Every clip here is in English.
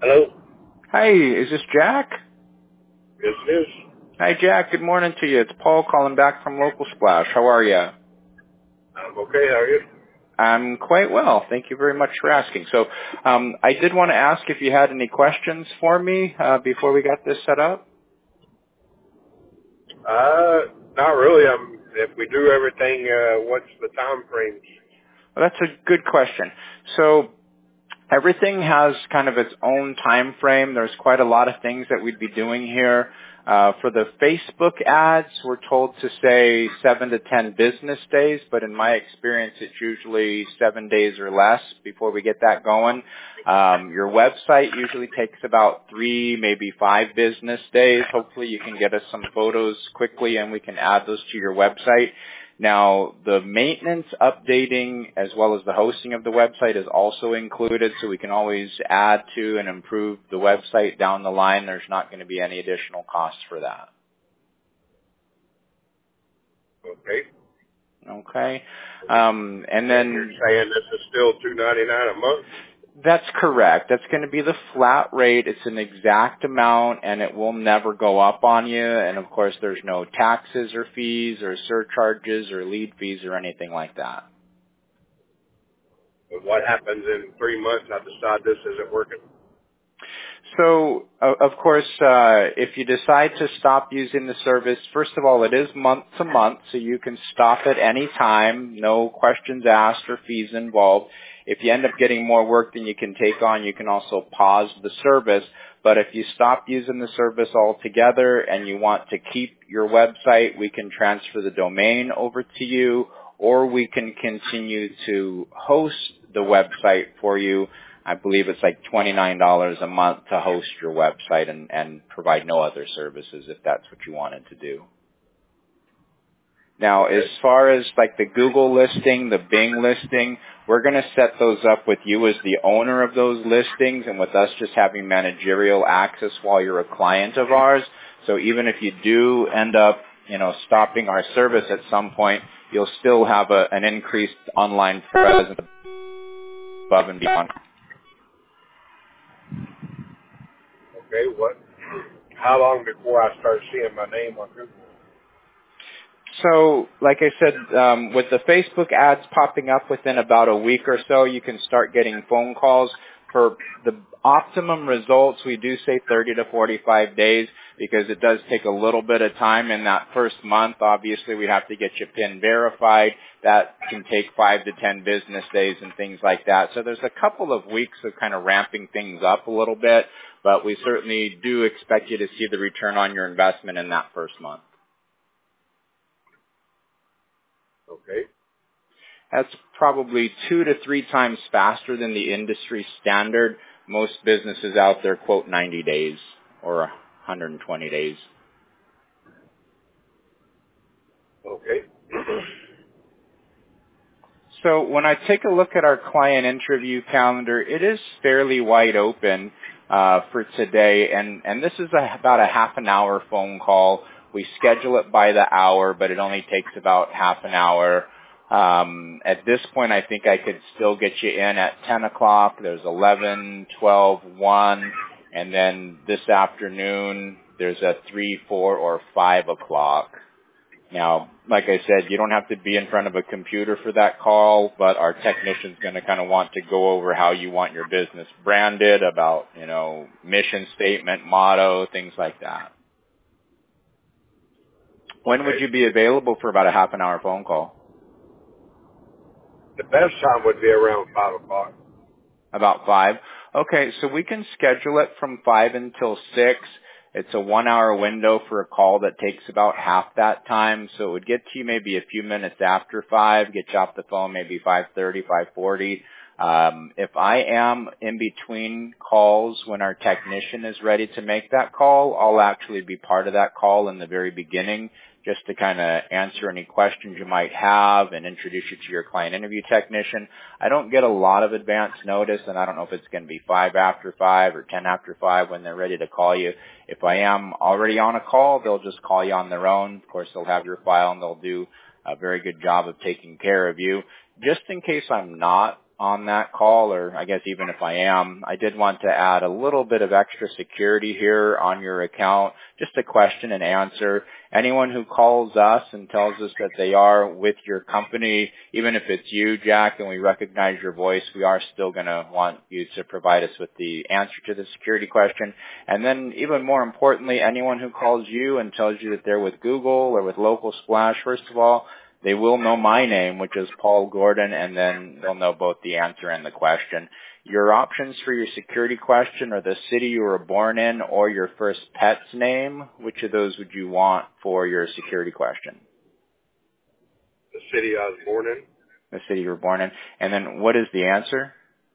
Hello? Hi, is this Jack? Yes, it is. Hi, Jack. Good morning to you. It's Paul calling back from Local Splash. How are you? I'm okay. How are you? I'm quite well. Thank you very much for asking. So, I did want to ask if you had any questions for me before we got this set up. Not really. If we do everything, what's the time frame? Well, that's a good question. So, everything has kind of its own time frame. There's quite a lot of things that we'd be doing here. For the Facebook ads, we're told to say 7 to 10 business days, but in my experience, it's usually 7 days or less before we get that going. Your website usually takes about 3, maybe 5 business days. Hopefully you can get us some photos quickly and we can add those to your website. Now, the maintenance, updating, as well as the hosting of the website is also included, so we can always add to and improve the website down the line. There's not going to be any additional costs for that. Okay. Okay. And then you're saying this is still $2.99 a month? that's correct. That's going to be the flat rate. It's an exact amount, and it will never go up on you. And, of course, there's no taxes or fees or surcharges or lead fees or anything like that. But what happens in 3 months? I decide this isn't working. So, of course, if you decide to stop using the service, first of all, it is month to month, so you can stop at any time, no questions asked or fees involved. If you end up getting more work than you can take on, you can also pause the service. But if you stop using the service altogether and you want to keep your website, we can transfer the domain over to you, or we can continue to host the website for you. I believe it's like $29 a month to host your website and provide no other services if that's what you wanted to do. Now, as far as like the Google listing, the Bing listing, we're going to set those up with you as the owner of those listings and with us just having managerial access while you're a client of ours. So even if you do end up, stopping our service at some point, you'll still have an increased online presence above and beyond. Okay, how long before I start seeing my name on Google? So, like I said, with the Facebook ads popping up within about a week or so, you can start getting phone calls. For the optimum results, we do say 30 to 45 days because it does take a little bit of time in that first month. Obviously, we have to get you PIN verified. That can take 5 to 10 business days and things like that. So there's a couple of weeks of kind of ramping things up a little bit, but we certainly do expect you to see the return on your investment in that first month. Okay. That's probably 2 to 3 times faster than the industry standard. Most businesses out there quote 90 days or 120 days. Okay. So when I take a look at our client interview calendar, it is fairly wide open for today, and this is about a half an hour phone call. We schedule it by the hour, but it only takes about half an hour. At this point, I think I could still get you in at 10 o'clock. There's 11, 12, 1, and then this afternoon there's a 3, 4, or 5 o'clock. Now, like I said, you don't have to be in front of a computer for that call, but our technician's going to kind of want to go over how you want your business branded, about, mission statement, motto, things like that. When would you be available for about a half an hour phone call? The best time would be around 5 o'clock. About 5? Okay, so we can schedule it from 5 until 6. It's a 1 hour window for a call that takes about half that time, so it would get to you maybe a few minutes after 5, get you off the phone maybe 5:30, 5:40. If I am in between calls when our technician is ready to make that call, I'll actually be part of that call in the very beginning, just to kind of answer any questions you might have and introduce you to your client interview technician. I don't get a lot of advance notice, and I don't know if it's going to be 5 after 5 or 10 after 5 when they're ready to call you. If I am already on a call, they'll just call you on their own. Of course, they'll have your file, and they'll do a very good job of taking care of you. Just in case I'm not on that call, or I guess even if I am, I did want to add a little bit of extra security here on your account, just a question and answer. Anyone who calls us and tells us that they are with your company, even if it's you, Jack, and we recognize your voice, we are still going to want you to provide us with the answer to the security question. And then even more importantly, anyone who calls you and tells you that they're with Google or with Local Splash, first of all, they will know my name, which is Paul Gordon, and then they'll know both the answer and the question. Your options for your security question are the city you were born in or your first pet's name. Which of those would you want for your security question? The city I was born in. The city you were born in. And then what is the answer?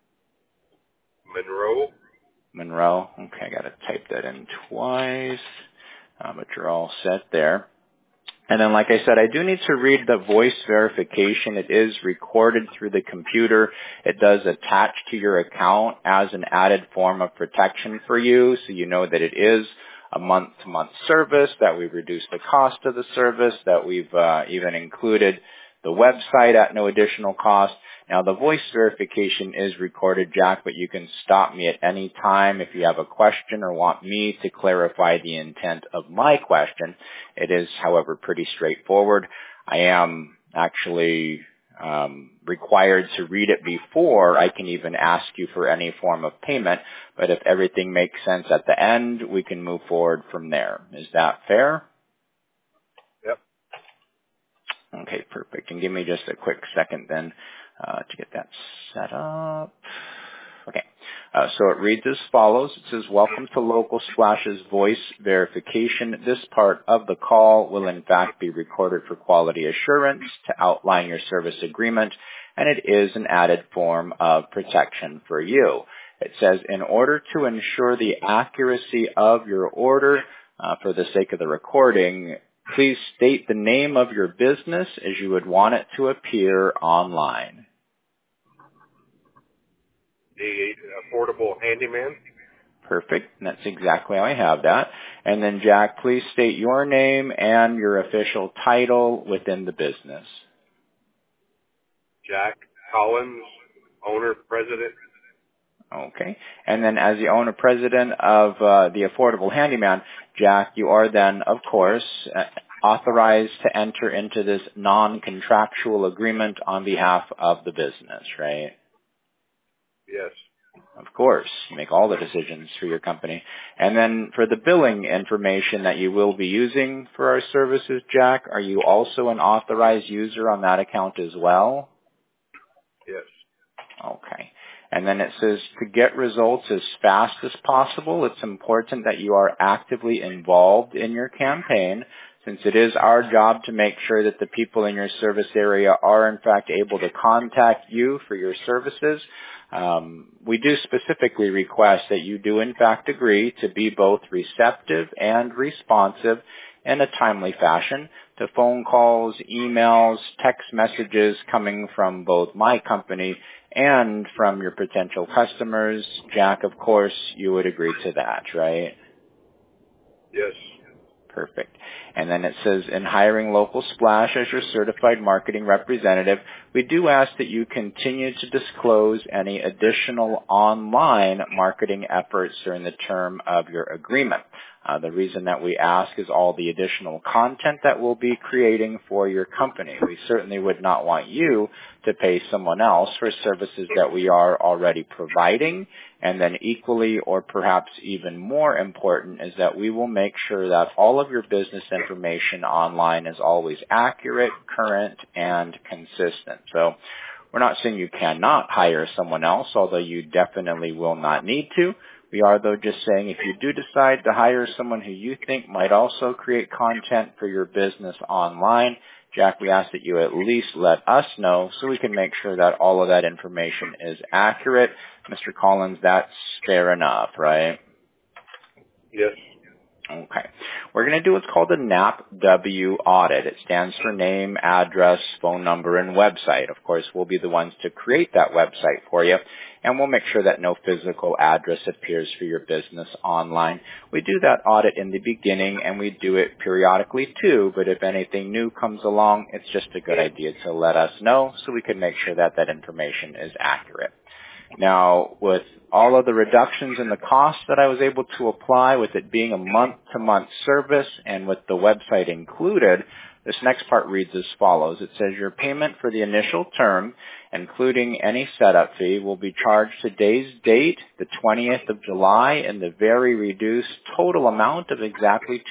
Monroe. Monroe. Okay, I got to type that in twice, but you're all set there. And then, like I said, I do need to read the voice verification. It is recorded through the computer. It does attach to your account as an added form of protection for you, so you know that it is a month-to-month service, that we've reduced the cost of the service, that we've even included the website at no additional cost. Now, the voice verification is recorded, Jack, but you can stop me at any time if you have a question or want me to clarify the intent of my question. It is, however, pretty straightforward. I am actually required to read it before I can even ask you for any form of payment, but if everything makes sense at the end, we can move forward from there. Is that fair? Yep. Okay, perfect. And give me just a quick second then to get that set up. Okay, so it reads as follows. It says, welcome to Local Splash's voice verification. This part of the call will in fact be recorded for quality assurance to outline your service agreement, and it is an added form of protection for you. It says, in order to ensure the accuracy of your order, for the sake of the recording, please state the name of your business as you would want it to appear online. The Affordable Handyman. Perfect. And that's exactly how I have that. And then, Jack, please state your name and your official title within the business. Jack Collins, owner, president. Okay. And then as the owner-president of the Affordable Handyman, Jack, you are then, of course, authorized to enter into this non-contractual agreement on behalf of the business, right? Yes. Of course. You make all the decisions for your company. And then for the billing information that you will be using for our services, Jack, are you also an authorized user on that account as well? Yes. Okay. And then it says to get results as fast as possible, it's important that you are actively involved in your campaign, since it is our job to make sure that the people in your service area are in fact able to contact you for your services. We do specifically request that you do in fact agree to be both receptive and responsive in a timely fashion to phone calls, emails, text messages coming from both my company and from your potential customers. Jack, of course, you would agree to that, right? Yes. Perfect. And then it says, in hiring Local Splash as your certified marketing representative, we do ask that you continue to disclose any additional online marketing efforts during the term of your agreement. The reason that we ask is all the additional content that we'll be creating for your company. We certainly would not want you to pay someone else for services that we are already providing. And then equally, or perhaps even more important, is that we will make sure that all of your business information online is always accurate, current, and consistent. So we're not saying you cannot hire someone else, although you definitely will not need to. We are, though, just saying if you do decide to hire someone who you think might also create content for your business online, Jack, we ask that you at least let us know so we can make sure that all of that information is accurate. Mr. Collins, that's fair enough, right? Yes. Okay. We're going to do what's called a NAPW audit. It stands for name, address, phone number, and website. Of course, we'll be the ones to create that website for you, and we'll make sure that no physical address appears for your business online. We do that audit in the beginning, and we do it periodically too, but if anything new comes along, it's just a good idea to let us know so we can make sure that that information is accurate. Now, with all of the reductions in the cost that I was able to apply, with it being a month-to-month service and with the website included, this next part reads as follows. It says your payment for the initial term, including any setup fee, will be charged today's date, the 20th of July, in the very reduced total amount of exactly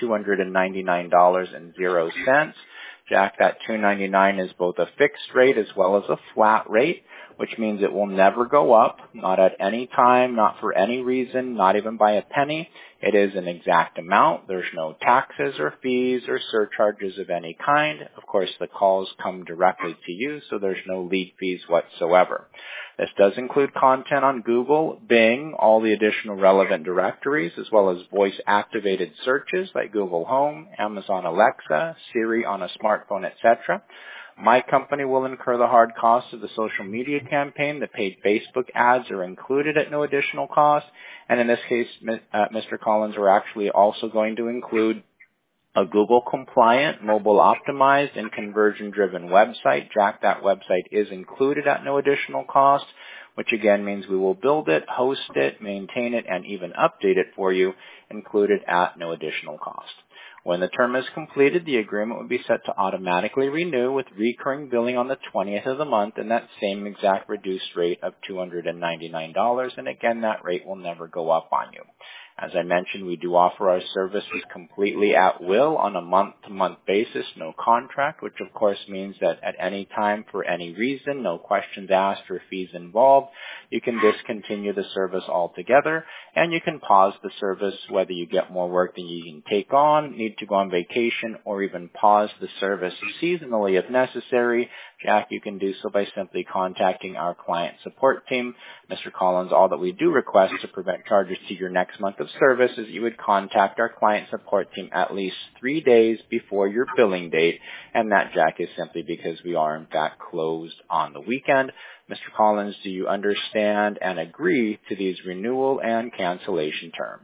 $299.00. Jack, that $299 is both a fixed rate as well as a flat rate, which means it will never go up, not at any time, not for any reason, not even by a penny. It is an exact amount. There's no taxes or fees or surcharges of any kind. Of course, the calls come directly to you, so there's no lead fees whatsoever. This does include content on Google, Bing, all the additional relevant directories, as well as voice-activated searches like Google Home, Amazon Alexa, Siri on a smartphone, etc. My company will incur the hard costs of the social media campaign. The paid Facebook ads are included at no additional cost. And in this case, Mr. Collins, we're actually also going to include a Google compliant, mobile optimized, and conversion driven website. Jack, that website is included at no additional cost, which again means we will build it, host it, maintain it, and even update it for you, included at no additional cost. When the term is completed, the agreement will be set to automatically renew with recurring billing on the 20th of the month and that same exact reduced rate of $299. And again, that rate will never go up on you. As I mentioned, we do offer our services completely at will on a month-to-month basis, no contract, which of course means that at any time, for any reason, no questions asked or fees involved, you can discontinue the service altogether, and you can pause the service whether you get more work than you can take on, need to go on vacation, or even pause the service seasonally if necessary. Jack, you can do so by simply contacting our client support team. Mr. Collins, all that we do request to prevent charges to your next month of service is you would contact our client support team at least 3 days before your billing date, and that, Jack, is simply because we are in fact closed on the weekend. Mr. Collins, do you understand and agree to these renewal and cancellation terms?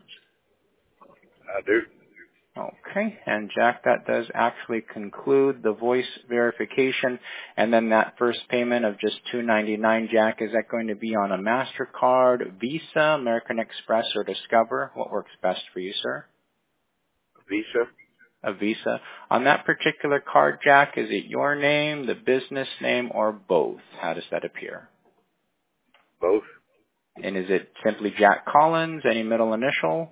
I do. Okay, and Jack, that does actually conclude the voice verification, and then that first payment of just $299, Jack, is that going to be on a MasterCard, Visa, American Express, or Discover? What works best for you, sir? Visa. A Visa. On that particular card, Jack, is it your name, the business name, or both? How does that appear? Both. And is it simply Jack Collins, any middle initial?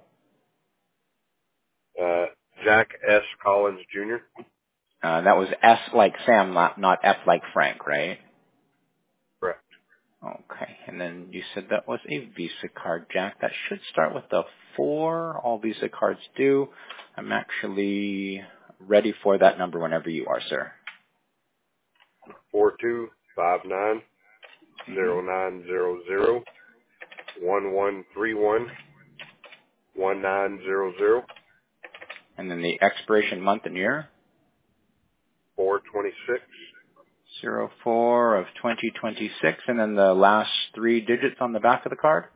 Jack S. Collins Jr. That was S like Sam, not F like Frank, right? Correct. Okay, and then you said that was a Visa card, Jack. That should start with the 4. All Visa cards do. I'm actually ready for that number whenever you are, sir. 4259 0900 1131 1900 And then the expiration month and year? 426 04 of 2026, and then the last 3 digits on the back of the card?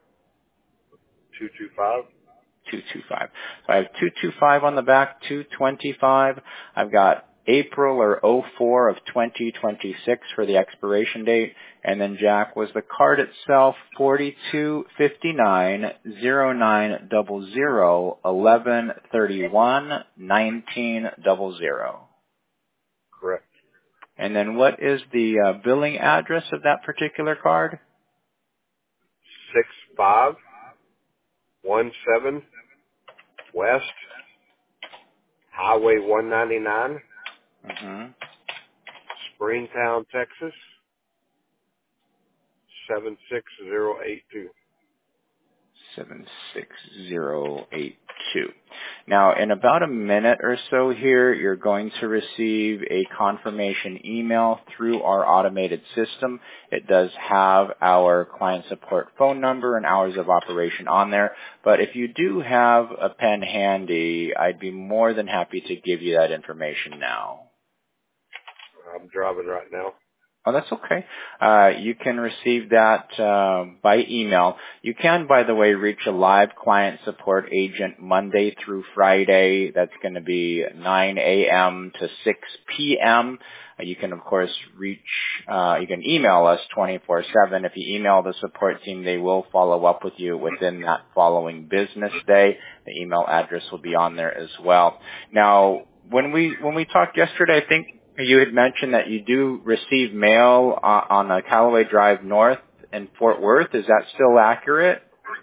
225. 225. So I have 225 on the back, 225. I've got April or 04 of 2026 for the expiration date. And then, Jack, was the card itself 4259 0900 1131 1900? Correct. And then what is the billing address of that particular card? 6517 West Highway 199, Springtown, Texas 76082. 76082. Now, in about a minute or so here, you're going to receive a confirmation email through our automated system. It does have our client support phone number and hours of operation on there. But if you do have a pen handy, I'd be more than happy to give you that information now. I'm driving right now. Oh, that's okay. You can receive that by email. You can, by the way, reach a live client support agent Monday through Friday. That's going to be 9 a.m. to 6 p.m. You can, of course, you can email us 24/7. If you email the support team, they will follow up with you within that following business day. The email address will be on there as well. Now, when we talked yesterday, I think you had mentioned that you do receive mail on Callaway Drive North in Fort Worth. Is that still accurate?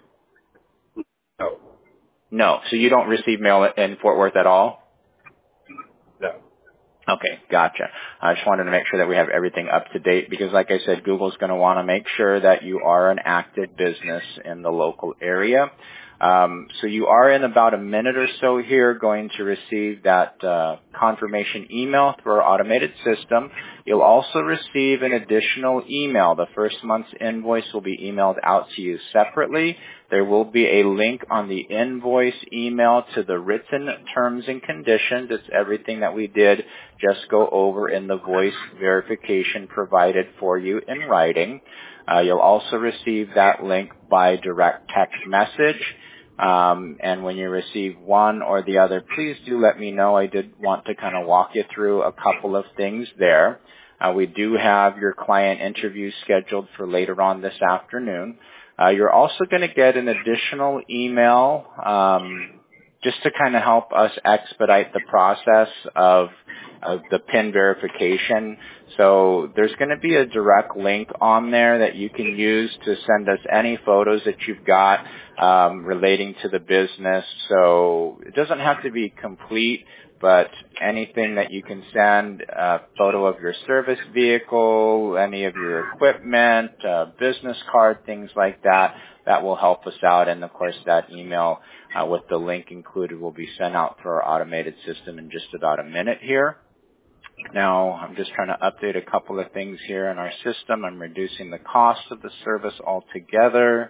No. No. So you don't receive mail in Fort Worth at all? No. Okay, gotcha. I just wanted to make sure that we have everything up to date because, like I said, Google's going to want to make sure that you are an active business in the local area. So you are in about a minute or so here going to receive that confirmation email through our automated system. You'll also receive an additional email. The first month's invoice will be emailed out to you separately. There will be a link on the invoice email to the written terms and conditions. It's everything that we did just go over in the voice verification provided for you in writing. You'll also receive that link by direct text message. And when you receive one or the other, please do let me know. I did want to kind of walk you through a couple of things there. We do have your client interview scheduled for later on this afternoon. You're also going to get an additional email just to kind of help us expedite the process of the PIN verification. So there's going to be a direct link on there that you can use to send us any photos that you've got relating to the business. So it doesn't have to be complete, but anything that you can send, a photo of your service vehicle, any of your equipment, business card, things like that, that will help us out. And of course, that email with the link included will be sent out through our automated system in just about a minute here. Now, I'm just trying to update a couple of things here in our system. I'm reducing the cost of the service altogether.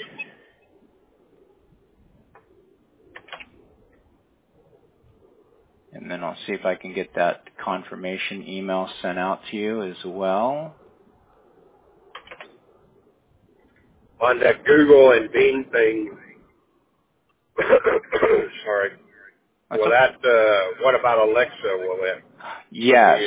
And then I'll see if I can get that confirmation email sent out to you as well. On that Google and Bing thing, sorry. Will that, what about Alexa? Will it? Yes.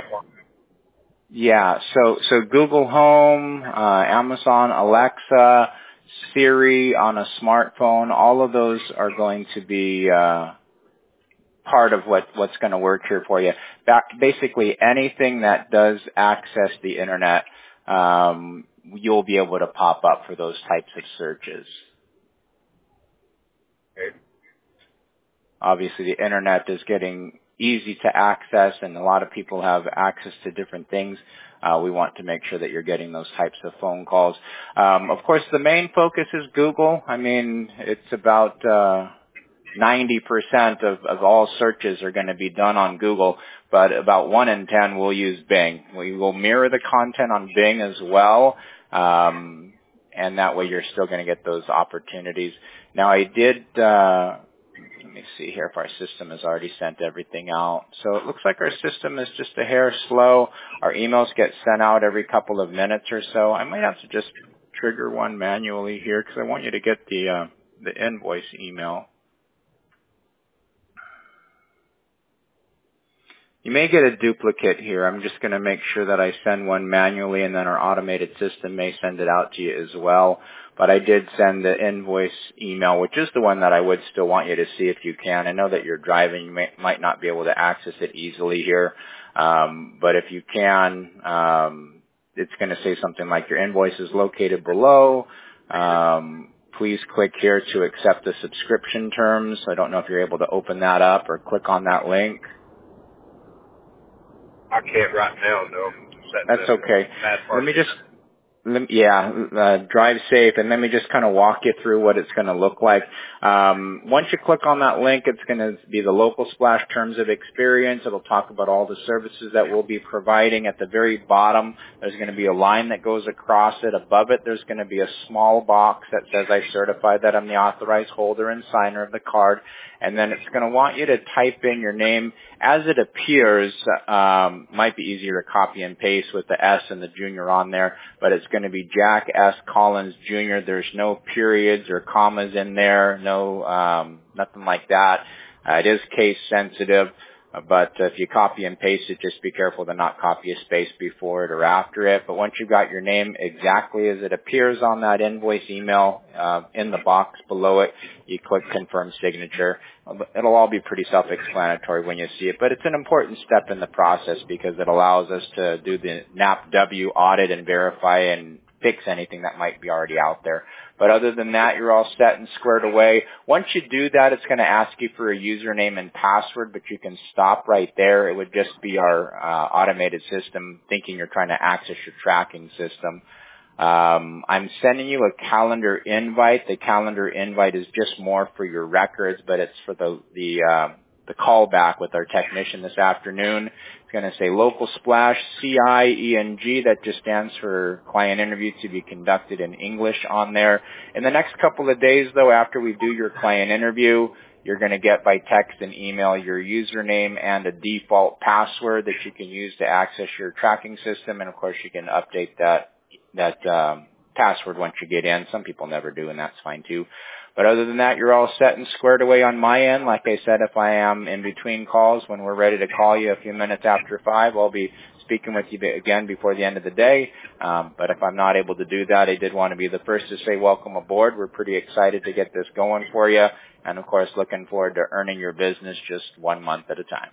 Yeah. So Google Home, Amazon Alexa, Siri on a smartphone, all of those are going to be part of what's going to work here for you. Basically, anything that does access the internet, you'll be able to pop up for those types of searches. Okay. Obviously, the internet is getting easy to access, and a lot of people have access to different things. We want to make sure that you're getting those types of phone calls. Of course, the main focus is Google. I mean, it's about 90% of all searches are going to be done on Google, but about 1 in 10 will use Bing. We will mirror the content on Bing as well, and that way you're still going to get those opportunities. Now, I did... let me see here if our system has already sent everything out. So it looks like our system is just a hair slow. Our emails get sent out every couple of minutes or so. I might have to just trigger one manually here because I want you to get the invoice email. You may get a duplicate here. I'm just going to make sure that I send one manually, and then our automated system may send it out to you as well. But I did send the invoice email, which is the one that I would still want you to see if you can. I know that you're driving. You might not be able to access it easily here. But if you can, it's going to say something like your invoice is located below. Please click here to accept the subscription terms. I don't know if you're able to open that up or click on that link. I can't right now, no. That's okay. Let me just Drive safe, and let me just kind of walk you through what it's going to look like. Once you click on that link, it's going to be the Local Splash Terms of Experience. It'll talk about all the services that we'll be providing. At the very bottom, there's going to be a line that goes across it. Above it, there's going to be a small box that says, I certify that I'm the authorized holder and signer of the card. And then it's going to want you to type in your name as it appears. Might be easier to copy and paste with the S and the junior on there, but it's going to be Jack S. Collins Jr. There's no periods or commas in there, no nothing like that. It is case sensitive, but if you copy and paste it, just be careful to not copy a space before it or after it. But once you've got your name exactly as it appears on that invoice email, in the box below it, you click confirm signature. It'll all be pretty self-explanatory when you see it, but it's an important step in the process because it allows us to do the NAPW audit and verify and fix anything that might be already out there. But other than that, you're all set and squared away. Once you do that, it's going to ask you for a username and password, but you can stop right there. It would just be our automated system thinking you're trying to access your tracking system. I'm sending you a calendar invite. The calendar invite is just more for your records, but it's for the callback with our technician this afternoon. It's going to say Local Splash CIENG. That just stands for client interview to be conducted in English on there. In the next couple of days, though, after we do your client interview, you're going to get by text and email your username and a default password that you can use to access your tracking system. And of course, you can update that password once you get in. Some people never do, and that's fine too. But other than that, you're all set and squared away on my end. Like I said, if I am in between calls, when we're ready to call you a few minutes after 5, I'll be speaking with you again before the end of the day. But if I'm not able to do that, I did want to be the first to say welcome aboard. We're pretty excited to get this going for you. And of course, looking forward to earning your business just 1 month at a time.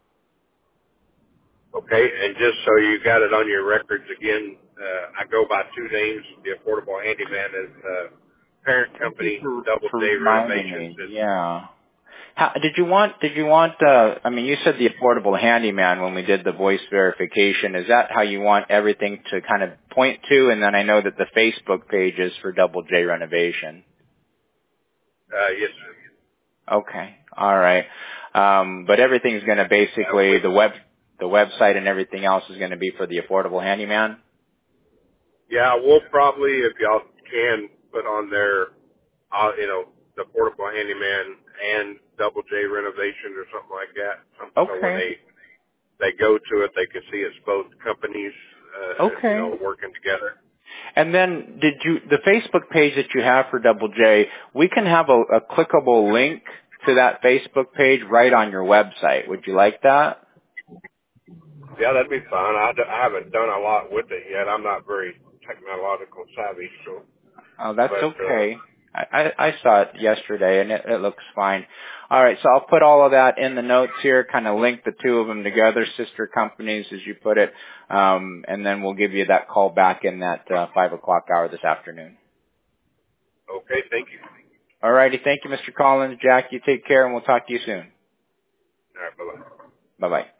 Okay, and just so you got it on your records again, I go by two names. The Affordable Handyman is parent Thank you company, Double for J reminding Renovations. me. Yeah. Did you want, I mean, you said the Affordable Handyman when we did the voice verification. Is that how you want everything to kind of point to? And then I know that the Facebook page is for Double J Renovation. Yes, sir. Okay. All right. But everything's going to basically, the website and everything else is going to be for the Affordable Handyman? Yeah, we'll probably, if y'all can, put on there, the Affordable Handyman and Double J Renovation or something like that. So when Okay. they go to it, they can see it's both companies, Okay. working together. And then the Facebook page that you have for Double J, we can have a clickable link to that Facebook page right on your website. Would you like that? Yeah, that'd be fine. I haven't done a lot with it yet. I'm not very technological savvy, so. Oh, that's But okay. I saw it yesterday and it looks fine. All right, so I'll put all of that in the notes here, kind of link the two of them together, sister companies as you put it, and then we'll give you that call back in that 5 o'clock hour this afternoon. okay, thank you. All righty, thank you, Mr. Collins. Jack, you take care and we'll talk to you soon. All right, bye-bye. Bye-bye.